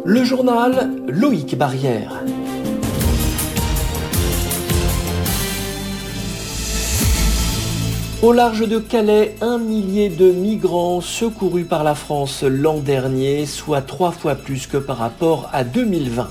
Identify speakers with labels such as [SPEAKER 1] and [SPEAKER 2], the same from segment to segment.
[SPEAKER 1] Le journal Loïc Barrière. Au large de Calais, 1 millier de migrants secourus par la France l'an dernier, soit 3 fois plus que par rapport à 2020.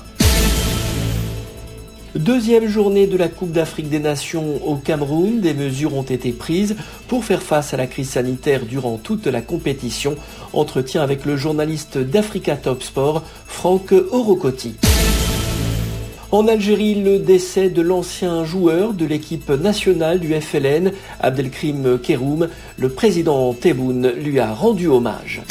[SPEAKER 1] Deuxième journée de la Coupe d'Afrique des Nations au Cameroun, des mesures ont été prises pour faire face à la crise sanitaire durant toute la compétition. Entretien avec le journaliste d'Africa Top Sport, Franck Orocotti. En Algérie, le décès de l'ancien joueur de l'équipe nationale du FLN, Abdelkrim Keroum, le président Tebboune lui a rendu hommage.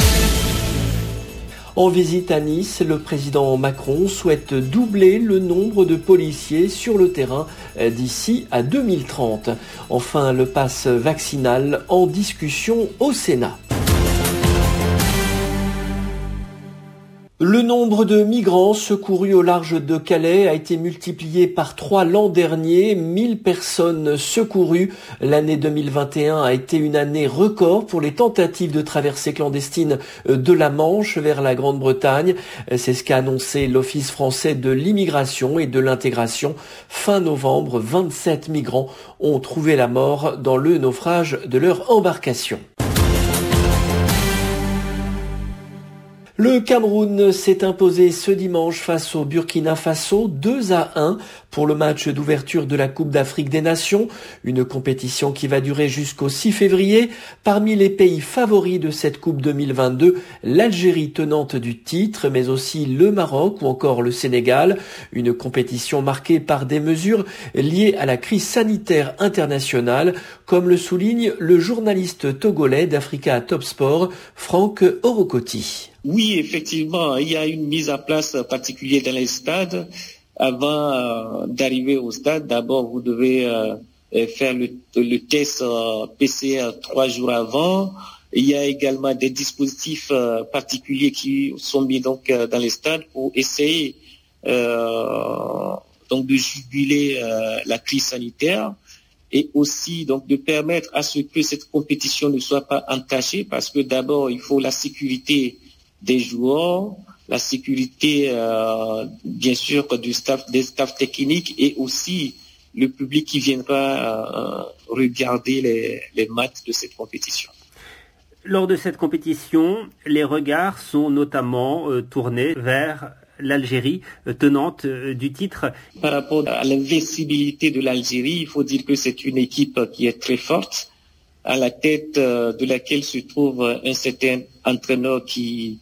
[SPEAKER 1] En visite à Nice, le président Macron souhaite doubler le nombre de policiers sur le terrain d'ici à 2030. Enfin, le pass vaccinal en discussion au Sénat. Le nombre de migrants secourus au large de Calais a été multiplié par 3 l'an dernier, 1000 personnes secourues. L'année 2021 a été une année record pour les tentatives de traversée clandestine de la Manche vers la Grande-Bretagne. C'est ce qu'a annoncé l'Office français de l'immigration et de l'intégration. Fin novembre, 27 migrants ont trouvé la mort dans le naufrage de leur embarcation. Le Cameroun s'est imposé ce dimanche face au Burkina Faso 2-1 pour le match d'ouverture de la Coupe d'Afrique des Nations, une compétition qui va durer jusqu'au 6 février. Parmi les pays favoris de cette Coupe 2022, l'Algérie tenante du titre, mais aussi le Maroc ou encore le Sénégal. Une compétition marquée par des mesures liées à la crise sanitaire internationale, comme le souligne le journaliste togolais d'Africa Top Sport, Franck Orocotti.
[SPEAKER 2] Oui, effectivement, il y a une mise en place particulière dans les stades. Avant d'arriver au stade, d'abord, vous devez faire le test PCR 3 jours avant. Il y a également des dispositifs particuliers qui sont mis donc dans les stades pour essayer donc de juguler la crise sanitaire et aussi donc de permettre à ce que cette compétition ne soit pas entachée, parce que d'abord il faut la sécurité des joueurs, la sécurité bien sûr des staffs techniques et aussi le public qui viendra regarder les matchs de cette compétition.
[SPEAKER 3] Lors de cette compétition, les regards sont notamment tournés vers l'Algérie, tenante du titre.
[SPEAKER 2] Par rapport à l'invincibilité de l'Algérie, il faut dire que c'est une équipe qui est très forte, à la tête de laquelle se trouve un certain entraîneur qui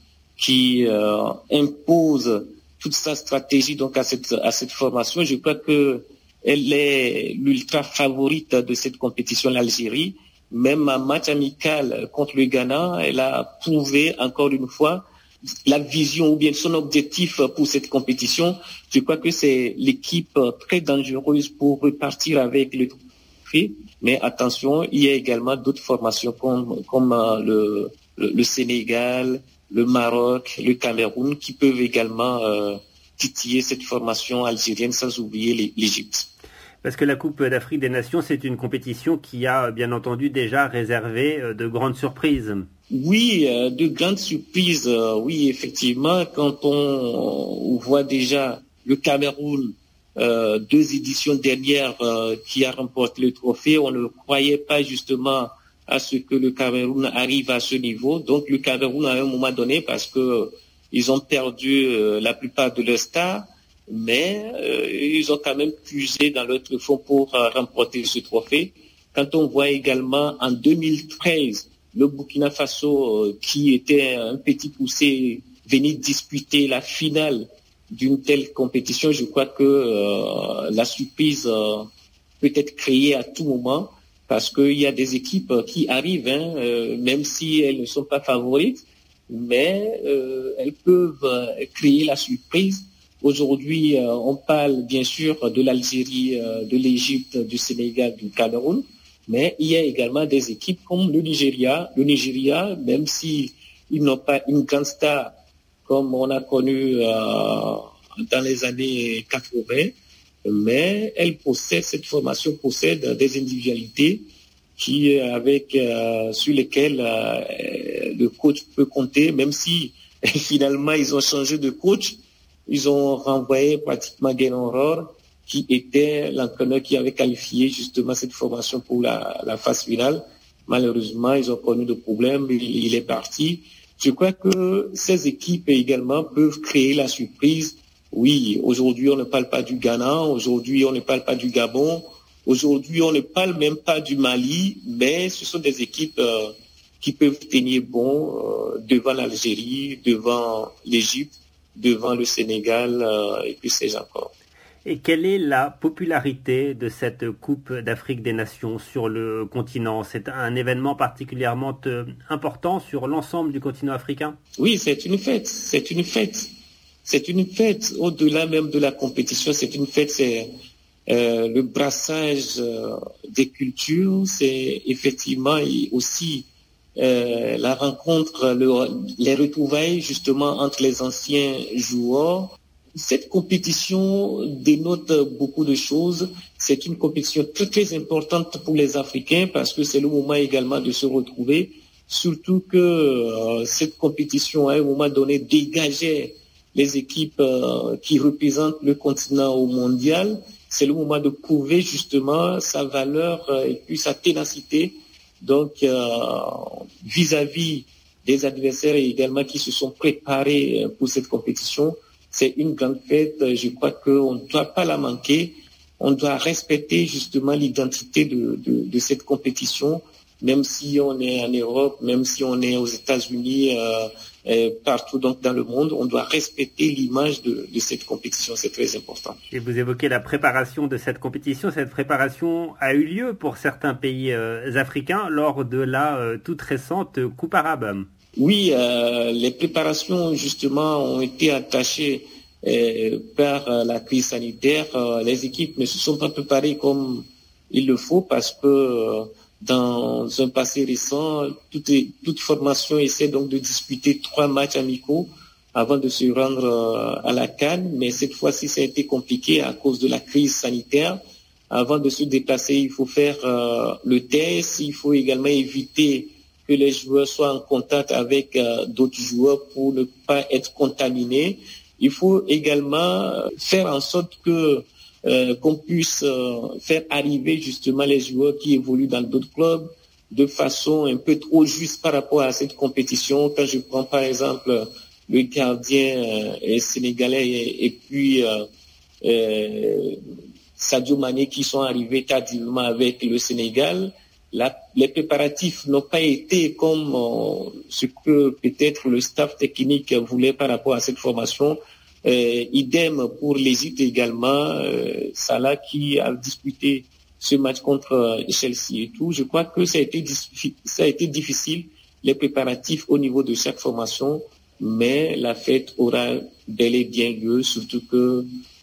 [SPEAKER 2] impose toute sa stratégie donc à cette formation. Je crois que elle est l'ultra favorite de cette compétition, l'Algérie. Même en match amical contre le Ghana, elle a prouvé encore une fois la vision ou bien son objectif pour cette compétition. Je crois que c'est l'équipe très dangereuse pour repartir avec le trophée. Mais attention, il y a également d'autres formations comme le Sénégal, le Maroc, le Cameroun, qui peuvent également titiller cette formation algérienne, sans oublier l'Égypte.
[SPEAKER 3] Parce que la Coupe d'Afrique des Nations, c'est une compétition qui a bien entendu déjà réservé de grandes surprises.
[SPEAKER 2] Oui, de grandes surprises, oui, effectivement. Quand on voit déjà le Cameroun, 2 éditions dernières qui a remporté le trophée, on ne croyait pas justement à ce que le Cameroun arrive à ce niveau. Donc le Cameroun, à un moment donné, parce que ils ont perdu la plupart de leurs stars, mais ils ont quand même puisé dans leur fonds pour remporter ce trophée. Quand on voit également en 2013 le Burkina Faso qui était un petit poussé venir disputer la finale d'une telle compétition, je crois que la surprise peut être créée à tout moment, parce qu'il y a des équipes qui arrivent, même si elles ne sont pas favorites, mais elles peuvent créer la surprise. Aujourd'hui, on parle bien sûr de l'Algérie, de l'Égypte, du Sénégal, du Cameroun, mais il y a également des équipes comme le Nigeria. Le Nigeria, même si ils n'ont pas une grande star comme on a connu dans les années 80, mais cette formation possède des individualités sur lesquelles le coach peut compter, même si finalement ils ont changé de coach. ils ont renvoyé pratiquement Guénon Rohr, qui était l'entraîneur qui avait qualifié justement cette formation pour la phase finale. Malheureusement, ils ont connu des problèmes, il est parti. Je crois que ces équipes également peuvent créer la surprise. Oui, aujourd'hui, on ne parle pas du Ghana, aujourd'hui, on ne parle pas du Gabon, aujourd'hui, on ne parle même pas du Mali, mais ce sont des équipes qui peuvent tenir bon devant l'Algérie, devant l'Égypte, devant le Sénégal et puis ces encore.
[SPEAKER 3] Et quelle est la popularité de cette Coupe d'Afrique des Nations sur le continent? C'est un événement particulièrement important sur l'ensemble du continent africain?
[SPEAKER 2] Oui, c'est une fête. C'est une fête. C'est une fête. Au-delà même de la compétition, c'est une fête. C'est le brassage des cultures. C'est effectivement aussi la rencontre, les retrouvailles justement entre les anciens joueurs. Cette compétition dénote beaucoup de choses. C'est une compétition très, très importante pour les Africains parce que c'est le moment également de se retrouver. Surtout que cette compétition, à un moment donné, dégageait les équipes qui représentent le continent au mondial. C'est le moment de prouver justement sa valeur et puis sa ténacité. Donc, vis-à-vis des adversaires également qui se sont préparés pour cette compétition, c'est une grande fête. Je crois qu'on ne doit pas la manquer. On doit respecter justement l'identité de cette compétition, même si on est en Europe, même si on est aux États-Unis, partout donc dans le monde. On doit respecter l'image de cette compétition. C'est très important.
[SPEAKER 3] Et vous évoquez la préparation de cette compétition. Cette préparation a eu lieu pour certains pays africains lors de la toute récente Coupe arabe.
[SPEAKER 2] Oui, les préparations justement ont été attachées par la crise sanitaire. Les équipes ne se sont pas préparées comme il le faut parce que dans un passé récent, toute formation essaie donc de disputer 3 matchs amicaux avant de se rendre à la CAN. Mais cette fois-ci, ça a été compliqué à cause de la crise sanitaire. Avant de se déplacer, il faut faire le test. Il faut également éviter que les joueurs soient en contact avec d'autres joueurs pour ne pas être contaminés. Il faut également faire en sorte que qu'on puisse faire arriver justement les joueurs qui évoluent dans d'autres clubs de façon un peu trop juste par rapport à cette compétition. Quand je prends par exemple le gardien sénégalais et puis Sadio Mané qui sont arrivés tardivement avec le Sénégal, les préparatifs n'ont pas été comme ce que peut-être le staff technique voulait par rapport à cette formation. Idem pour l'Égypte également, Salah qui a disputé ce match contre Chelsea et tout. Je crois que ça a été difficile, les préparatifs au niveau de chaque formation, mais la fête aura bel et bien lieu, surtout que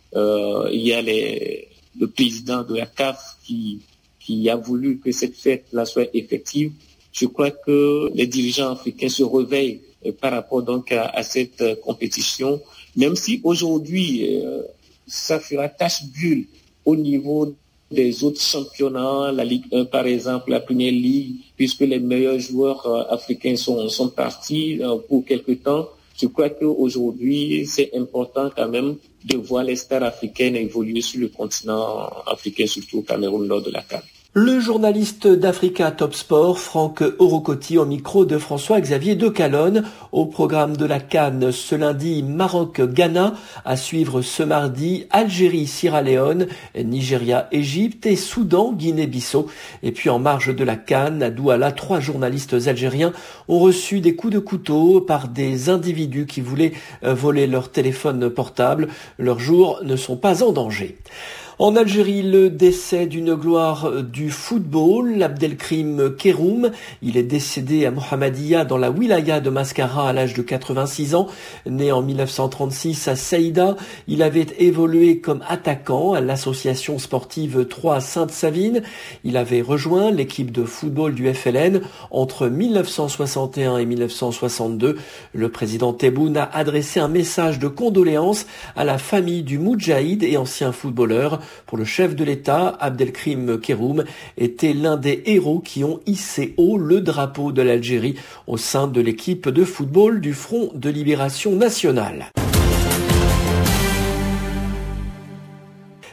[SPEAKER 2] il y a le président de la CAF qui a voulu que cette fête-là soit effective. Je crois que les dirigeants africains se réveillent par rapport donc à cette compétition, même si aujourd'hui ça fera tache bulle au niveau des autres championnats, la Ligue 1 par exemple, la Première Ligue, puisque les meilleurs joueurs africains sont partis pour quelque temps. Je crois qu'aujourd'hui, c'est important quand même de voir les stars africaines évoluer sur le continent africain, surtout au Cameroun lors de la CAN.
[SPEAKER 1] Le journaliste d'Africa Top Sport, Franck Orocotti, au micro de François-Xavier de Calonne. Au programme de la CAN ce lundi, Maroc-Ghana, à suivre ce mardi, Algérie-Sierra Leone, Nigeria-Égypte et Soudan-Guinée-Bissau. Et puis en marge de la CAN, à Douala, 3 journalistes algériens ont reçu des coups de couteau par des individus qui voulaient voler leur téléphone portable. Leurs jours ne sont pas en danger. En Algérie, le décès d'une gloire du football, Abdelkrim Keroum. Il est décédé à Mohammedia dans la wilaya de Mascara à l'âge de 86 ans. Né en 1936 à Saïda, il avait évolué comme attaquant à l'association sportive 3 Sainte-Savine. Il avait rejoint l'équipe de football du FLN entre 1961 et 1962. Le président Tebboune a adressé un message de condoléances à la famille du Moudjahid et ancien footballeur. Pour le chef de l'État, Abdelkrim Keroum était l'un des héros qui ont hissé haut le drapeau de l'Algérie au sein de l'équipe de football du Front de Libération Nationale.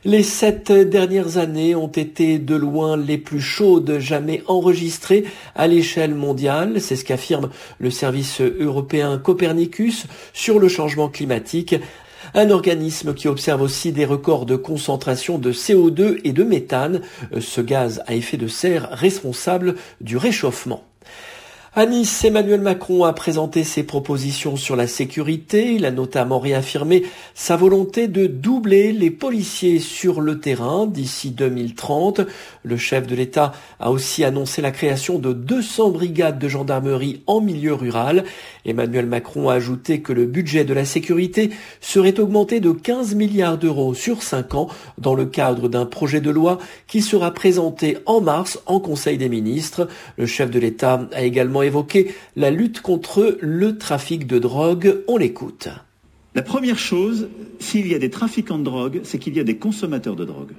[SPEAKER 1] Les 7 dernières années ont été de loin les plus chaudes jamais enregistrées à l'échelle mondiale. C'est ce qu'affirme le service européen Copernicus sur le changement climatique. Un organisme qui observe aussi des records de concentration de CO2 et de méthane, ce gaz à effet de serre responsable du réchauffement. À Nice, Emmanuel Macron a présenté ses propositions sur la sécurité. Il a notamment réaffirmé sa volonté de doubler les policiers sur le terrain d'ici 2030. Le chef de l'État a aussi annoncé la création de 200 brigades de gendarmerie en milieu rural. Emmanuel Macron a ajouté que le budget de la sécurité serait augmenté de 15 milliards d'euros sur 5 ans dans le cadre d'un projet de loi qui sera présenté en mars en Conseil des ministres. Le chef de l'État a également évoqué la lutte contre le trafic de drogue. On l'écoute.
[SPEAKER 4] La première chose, s'il y a des trafiquants de drogue, c'est qu'il y a des consommateurs de drogue.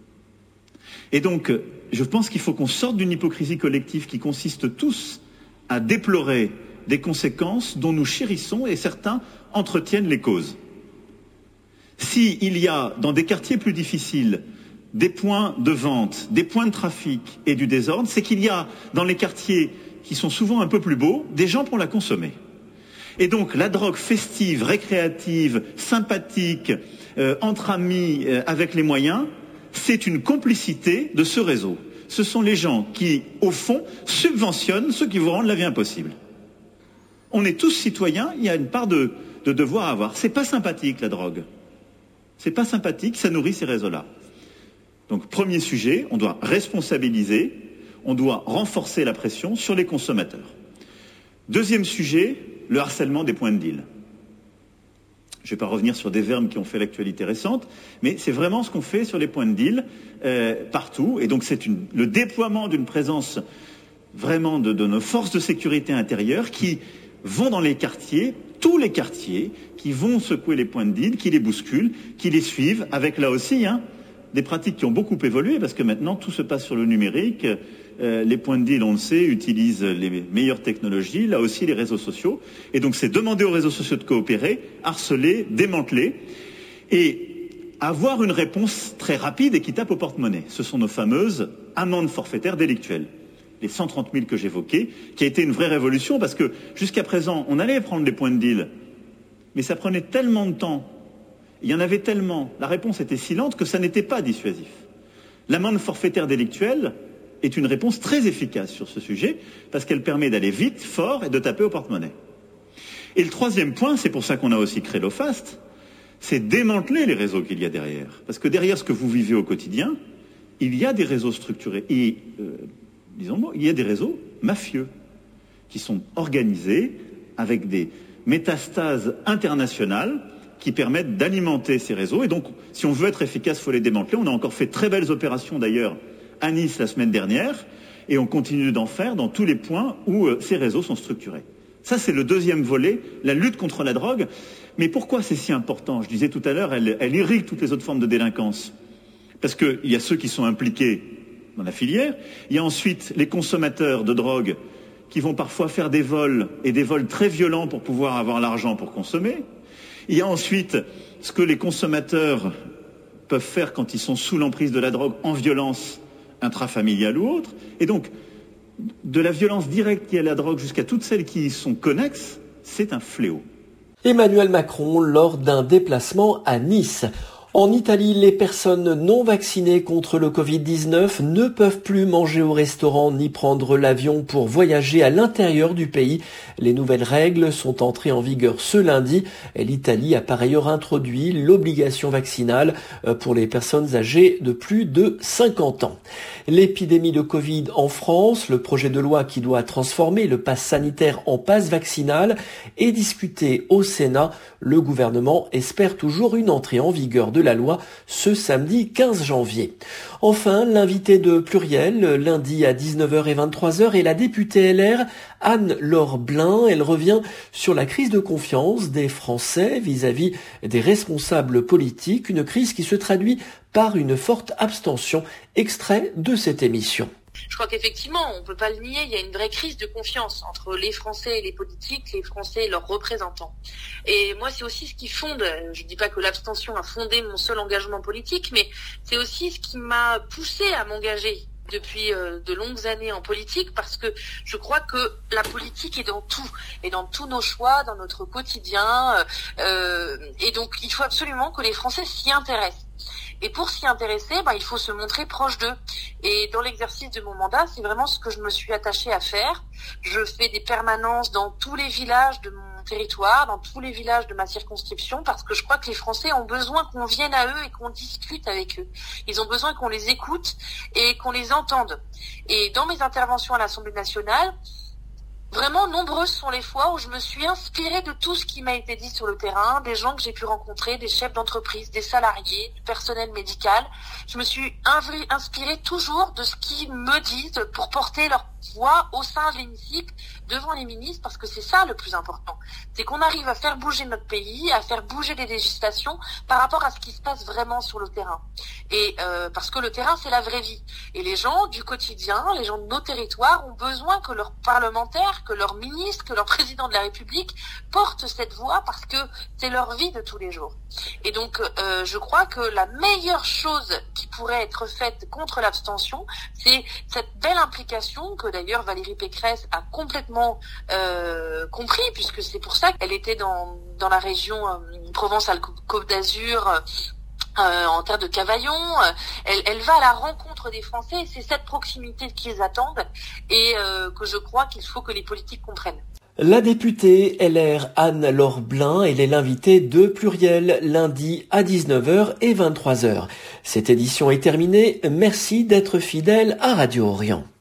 [SPEAKER 4] Et donc, je pense qu'il faut qu'on sorte d'une hypocrisie collective qui consiste tous à déplorer des conséquences dont nous chérissons et certains entretiennent les causes. S'il y a dans des quartiers plus difficiles des points de vente, des points de trafic et du désordre, c'est qu'il y a dans les quartiers qui sont souvent un peu plus beaux, des gens pour la consommer. Et donc la drogue festive, récréative, sympathique, entre amis, avec les moyens, c'est une complicité de ce réseau. Ce sont les gens qui, au fond, subventionnent ceux qui vous rendent la vie impossible. On est tous citoyens, il y a une part de devoir à avoir. C'est pas sympathique la drogue. C'est pas sympathique, ça nourrit ces réseaux-là. Donc premier sujet, on doit responsabiliser, on doit renforcer la pression sur les consommateurs. Deuxième sujet, le harcèlement des points de deal. Je ne vais pas revenir sur des verbes qui ont fait l'actualité récente, mais c'est vraiment ce qu'on fait sur les points de deal partout. Et donc c'est le déploiement d'une présence vraiment de nos forces de sécurité intérieure qui vont dans les quartiers, tous les quartiers, qui vont secouer les points de deal, qui les bousculent, qui les suivent, avec là aussi des pratiques qui ont beaucoup évolué, parce que maintenant tout se passe sur le numérique. Les points de deal, on le sait, utilisent les meilleures technologies, là aussi les réseaux sociaux. Et donc c'est demander aux réseaux sociaux de coopérer, harceler, démanteler, et avoir une réponse très rapide et qui tape au porte-monnaie. Ce sont nos fameuses amendes forfaitaires délictuelles. Les 130 000 que j'évoquais, qui a été une vraie révolution, parce que jusqu'à présent, on allait prendre les points de deal, mais ça prenait tellement de temps, il y en avait tellement, la réponse était si lente que ça n'était pas dissuasif. L'amende forfaitaire délictuelle est une réponse très efficace sur ce sujet, parce qu'elle permet d'aller vite, fort, et de taper au porte-monnaie. Et le troisième point, c'est pour ça qu'on a aussi créé l'OFAST, c'est démanteler les réseaux qu'il y a derrière. Parce que derrière ce que vous vivez au quotidien, il y a des réseaux structurés. Et, disons-le, il y a des réseaux mafieux qui sont organisés avec des métastases internationales qui permettent d'alimenter ces réseaux. Et donc, si on veut être efficace, il faut les démanteler. On a encore fait très belles opérations, d'ailleurs, à Nice la semaine dernière, et on continue d'en faire dans tous les points où ces réseaux sont structurés. Ça, c'est le deuxième volet, la lutte contre la drogue. Mais pourquoi c'est si important? Je disais tout à l'heure, elle irrigue toutes les autres formes de délinquance. Parce qu'il y a ceux qui sont impliqués dans la filière, il y a ensuite les consommateurs de drogue qui vont parfois faire des vols, et des vols très violents pour pouvoir avoir l'argent pour consommer. Il y a ensuite ce que les consommateurs peuvent faire quand ils sont sous l'emprise de la drogue en violence intrafamiliale ou autre. Et donc, de la violence directe qui est la drogue jusqu'à toutes celles qui y sont connexes, c'est un fléau.
[SPEAKER 1] Emmanuel Macron lors d'un déplacement à Nice. En Italie, les personnes non vaccinées contre le Covid-19 ne peuvent plus manger au restaurant ni prendre l'avion pour voyager à l'intérieur du pays. Les nouvelles règles sont entrées en vigueur ce lundi. L'Italie a par ailleurs introduit l'obligation vaccinale pour les personnes âgées de plus de 50 ans. L'épidémie de Covid en France, le projet de loi qui doit transformer le pass sanitaire en pass vaccinal est discuté au Sénat. Le gouvernement espère toujours une entrée en vigueur de la loi ce samedi 15 janvier. Enfin, l'invité de Pluriel, lundi à 19h et 23h, est la députée LR Anne-Laure Blin. Elle revient sur la crise de confiance des Français vis-à-vis des responsables politiques, une crise qui se traduit par une forte abstention. Extrait de cette émission.
[SPEAKER 5] Je crois qu'effectivement, on peut pas le nier, il y a une vraie crise de confiance entre les Français et les politiques, les Français et leurs représentants. Et moi, c'est aussi ce qui fonde, je dis pas que l'abstention a fondé mon seul engagement politique, mais c'est aussi ce qui m'a poussé à m'engager depuis de longues années en politique, parce que je crois que la politique est dans tout, et dans tous nos choix, dans notre quotidien, et donc il faut absolument que les Français s'y intéressent. Et pour s'y intéresser, il faut se montrer proche d'eux. Et dans l'exercice de mon mandat, c'est vraiment ce que je me suis attachée à faire. Je fais des permanences dans tous les villages de mon territoire, dans tous les villages de ma circonscription, parce que je crois que les Français ont besoin qu'on vienne à eux et qu'on discute avec eux. Ils ont besoin qu'on les écoute et qu'on les entende. Et dans mes interventions à l'Assemblée nationale, vraiment, nombreuses sont les fois où je me suis inspirée de tout ce qui m'a été dit sur le terrain, des gens que j'ai pu rencontrer, des chefs d'entreprise, des salariés, du personnel médical. Je me suis inspirée toujours de ce qu'ils me disent pour porter leur voix au sein de l'hémicycle, devant les ministres, parce que c'est ça le plus important. C'est qu'on arrive à faire bouger notre pays, à faire bouger les législations par rapport à ce qui se passe vraiment sur le terrain. Et parce que le terrain, c'est la vraie vie. Et les gens du quotidien, les gens de nos territoires ont besoin que leurs parlementaires, que leurs ministres, que leur président de la République portent cette voix, parce que c'est leur vie de tous les jours. Et donc, je crois que la meilleure chose qui pourrait être faite contre l'abstention, c'est cette belle implication que d'ailleurs Valérie Pécresse a complètement compris, puisque c'est pour ça qu'elle était dans la région Provence-Alpes-Côte d'Azur, en terre de Cavaillon. Elle va à la rencontre des Français, et c'est cette proximité qu'ils attendent, et que je crois qu'il faut que les politiques comprennent.
[SPEAKER 1] La députée LR Anne-Laure Blin, elle est l'invitée de Pluriel lundi à 19h et 23h. Cette édition est terminée. Merci d'être fidèle à Radio Orient.